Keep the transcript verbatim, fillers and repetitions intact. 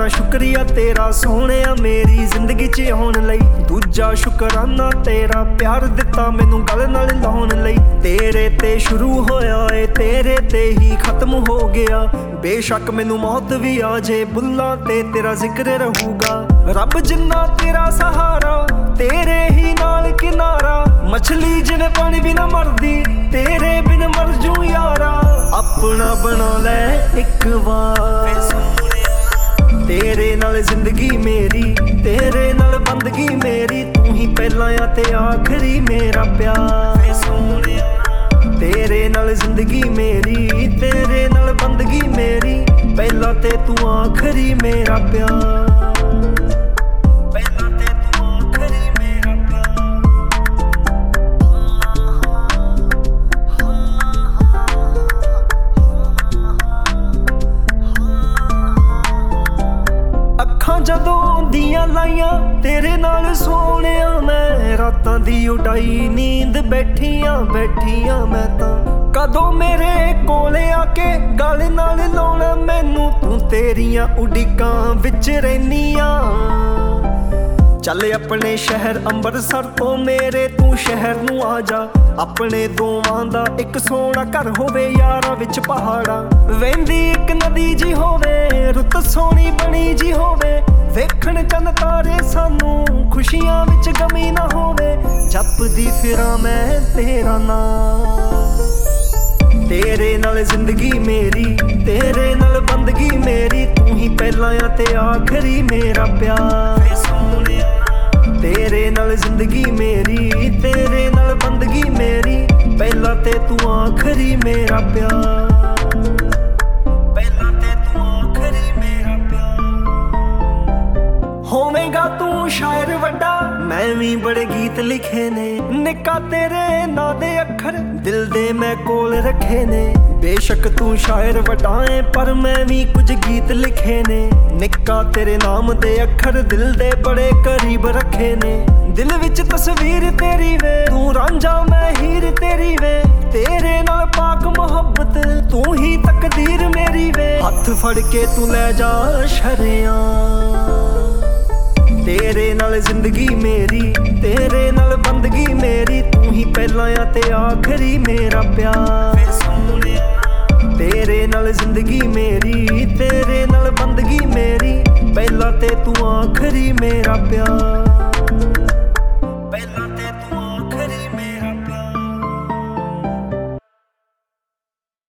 ਕਰਾਂ ਸ਼ੁਕਰੀਆ ਤੇਰਾ ਸੋਹਣਿਆ ਮੇਰੀ ਜ਼ਿੰਦਗੀ 'ਚ ਆਉਣ ਲਈ। ਦੂਜਾ ਸ਼ੁਕਰਾਨਾ ਤੇਰਾ ਪਿਆਰ ਦਿੱਤਾ ਮੈਨੂੰ ਗਲ ਨਾਲ ਲਾਉਣ ਲਈ। ਤੇਰੇ ਤੇ ਸ਼ੁਰੂ ਹੋਇਆ ਏ ਤੇਰੇ ਤੇ ਹੀ ਖਤਮ ਹੋ ਗਿਆ। ਬੇਸ਼ੱਕ ਮੈਨੂੰ ਮੌਤ ਵੀ ਆ ਜੇ ਬੁੱਲਾਂ ਤੇ ਤੇਰਾ ਜ਼ਿਕਰ ਰਹੂਗਾ। ਰੱਬ ਜਿੰਨਾ ਤੇਰਾ ਸਹਾਰਾ ਤੇਰੇ ਹੀ ਨਾਲ ਕਿਨਾਰਾ। ਮਛਲੀ ਜਿਵੇਂ ਪਾਣੀ ਬਿਨਾ ਮਰਦੀ ਤੇਰੇ ਬਿਨ ਮਰ ਜੂ ਯਾਰਾ। ਆਪਣਾ ਬਣਾ ਲੈ ਇੱਕ ਵਾਰ ਤੇਰੇ ਨਾਲ ਜ਼ਿੰਦਗੀ ਮੇਰੀ, ਤੇਰੇ ਨਾਲ ਬੰਦਗੀ ਮੇਰੀ। ਤੂੰ ਹੀ ਪਹਿਲਾਂ ਆ ਤੇ ਆਖਰੀ ਮੇਰਾ ਪਿਆਰ। ਤੇਰੇ ਨਾਲ ਜ਼ਿੰਦਗੀ ਮੇਰੀ, ਤੇਰੇ ਨਾਲ ਬੰਦਗੀ ਮੇਰੀ। ਪਹਿਲਾਂ ਤੇ ਤੂੰ ਆਖਰੀ ਮੇਰਾ ਪਿਆਰ। ਜਦੋਂ ਦੀਆਂ ਲਾਈਆਂ ਤੇਰੇ ਨਾਲ ਸੋਹਣਿਆ ਮੈਂ, ਰਾਤਾਂ ਦੀ ਉਡਾਈ ਨੀਂਦ ਬੈਠੀਆਂ ਬੈਠੀਆਂ ਮੈਂ ਤਾਂ। ਕਦੋਂ ਮੇਰੇ ਕੋਲ ਆ ਕੇ ਗਲ ਨਾਲ ਲਾਉਣਾ ਮੈਨੂੰ, ਤੂੰ ਤੇਰੀਆਂ ਉਡੀਕਾਂ ਵਿੱਚ ਰਹਿਨੀਆਂ। ਚੱਲ ਆਪਣੇ ਸ਼ਹਿਰ ਅੰਮ੍ਰਿਤਸਰ ਤੋਂ ਮੇਰੇ ਤੂੰ ਸ਼ਹਿਰ ਨੂੰ ਆ ਜਾ। ਆਪਣੇ ਦੋਵਾਂ ਦਾ ਇੱਕ ਸੋਹਣਾ ਘਰ ਹੋਵੇ ਯਾਰਾਂ ਵਿੱਚ ਪਹਾੜਾਂ। ਵਹਿੰਦੀ ਇੱਕ ਨਦੀ ਜੀ ਹੋਵੇ, ਰੁੱਤ ਸੋਹਣੀ ਬਣੀ ਜੀ ਹੋਵੇ। ਵੇਖਣ ਚੰਨ ਤਾਰੇ ਸਾਨੂੰ, ਖੁਸ਼ੀਆਂ ਵਿੱਚ ਗਮੀ ਨਾ ਹੋਵੇ। ਜਪਦੀ ਫਿਰਾਂ ਮੈਂ ਤੇਰਾ ਨਾਂ। ਤੇਰੇ ਨਾਲ ਜ਼ਿੰਦਗੀ ਮੇਰੀ, ਤੇਰੇ ਨਾਲ ਬੰਦਗੀ ਮੇਰੀ। ਤੂੰ ਹੀ ਪਹਿਲਾਂ ਆ ਤੇ ਆਖਰੀ ਮੇਰਾ ਪਿਆਰ। ਤੇਰੇ ਨਾਲ ਜ਼ਿੰਦਗੀ ਮੇਰੀ, ਤੇਰੇ ਨਾਲ ਬੰਦਗੀ ਮੇਰੀ। ਪਹਿਲਾਂ ਤੇ ਤੂੰ ਆਖਰੀ ਮੇਰਾ ਪਿਆਰ। ਪਹਿਲਾਂ ਤੇ ਤੂੰ ਆਖਰੀ ਮੇਰਾ ਪਿਆਰ। ਹੋਵੇਂਗਾ ਤੂੰ ਸ਼ਾਇਰ ਵੱਡਾ, ਮੈਂ ਵੀ ਬੜੇ ਗੀਤ ਲਿਖੇ ਨੇ। ਨਿੱਕਾ ਤੇਰੇ ਨਾਂ ਦੇ ਅੱਖਰ ਦਿਲ ਦੇ ਮੈਂ ਕੋਲ ਰੱਖੇ ਨੇ। ਬੇਸ਼ੱਕ ਤੂੰ ਸ਼ਾਇਰ ਵੱਡਾ ਏ ਪਰ ਮੈਂ ਵੀ ਕੁਝ ਗੀਤ ਲਿਖੇ ਨੇ। ਨਿੱਕਾ ਤੇਰੇ ਨਾਮ ਦੇ ਅੱਖਰ ਦਿਲ ਦੇ ਬੜੇ ਕਰੀਬ ਰੱਖੇ ਨੇ। ਦਿਲ ਵਿੱਚ ਤਸਵੀਰ ਤੇਰੀ ਵੇ, ਤੂੰ ਰਾਂਝਾ ਮੈਂ ਹੀਰ ਤੇਰੀ ਵੇ। ਤੇਰੇ ਨਾਲ ਪਾਕ ਮੁਹੱਬਤ ਤੂੰ ਹੀ ਤਕਦੀਰ ਮੇਰੀ ਵੇ। ਹੱਥ ਫੜ ਕੇ ਤੂੰ ਲੈ ਜਾ ਸ਼ਰਿਆਂ। ਤੇਰੇ ਨਾਲ ਜ਼ਿੰਦਗੀ ਮੇਰੀ, ਤੇਰੇ ਨਾਲ ਬੰਦਗੀ ਮੇਰੀ। ਤੂੰ ਹੀ ਪਹਿਲਾਂ ਆ ਤੇ ਆਖਰੀ ਮੇਰਾ ਪਿਆਰ। ਤੇਰੇ ਨਾਲ ਜ਼ਿੰਦਗੀ ਮੇਰੀ, ਤੇਰੇ ਨਾਲ ਬੰਦਗੀ ਮੇਰੀ। ਪਹਿਲਾਂ ਤੇ ਤੂੰ ਆਖਰੀ ਮੇਰਾ ਪਿਆਰ।